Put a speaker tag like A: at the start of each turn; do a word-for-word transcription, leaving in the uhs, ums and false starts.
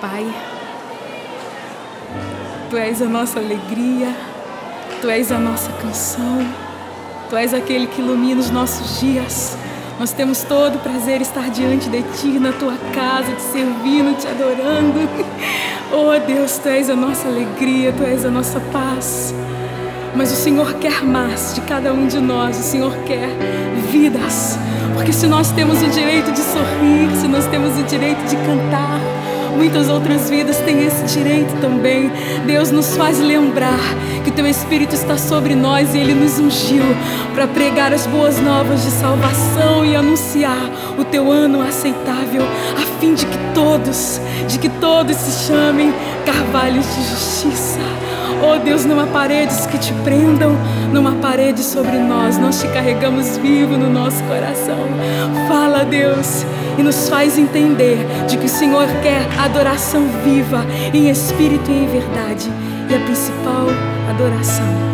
A: Pai. Tu és a nossa alegria, Tu és a nossa canção, Tu és aquele que ilumina os nossos dias. Nós temos todo o prazer em estar diante de Ti, na Tua casa, te servindo, te adorando. Oh Deus, Tu és a nossa alegria, Tu és a nossa paz. Mas o Senhor quer mais de cada um de nós, o Senhor quer vidas. Porque se nós temos o direito de sorrir, se nós temos o direito de cantar, muitas outras vidas têm esse direito também. Deus nos faz lembrar que o Teu Espírito está sobre nós e Ele nos ungiu para pregar as boas novas de salvação e anunciar o Teu ano aceitável, a fim de que todos, de que todos se chamem carvalhos de justiça. Oh Deus, não há paredes que te prendam, não há paredes sobre nós, nós te carregamos vivo no nosso coração. Fala, Deus, e nos faz entender de que o Senhor quer adoração viva, em espírito e em verdade, e a principal adoração